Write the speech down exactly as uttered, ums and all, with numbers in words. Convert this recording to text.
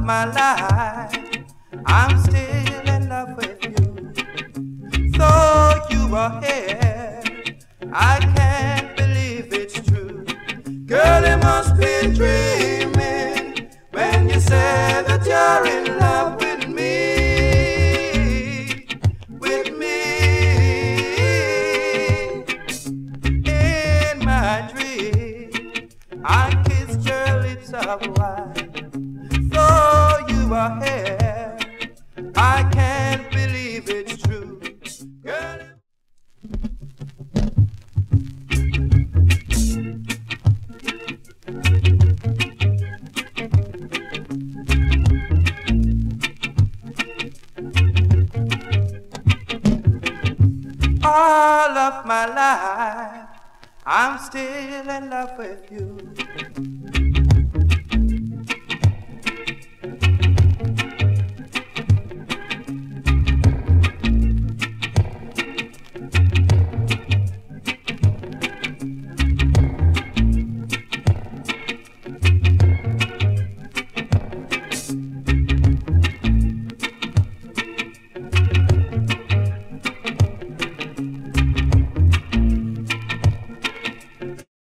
my life, I'm still in love with you. So you are here, I can't believe it's true. Girl, you must be dreaming when you say that you're in love with me, with me. In my dream, I kissed your lips of wine. So you are here, I can't believe it's true. Girl, all of my life, I'm still in love with you.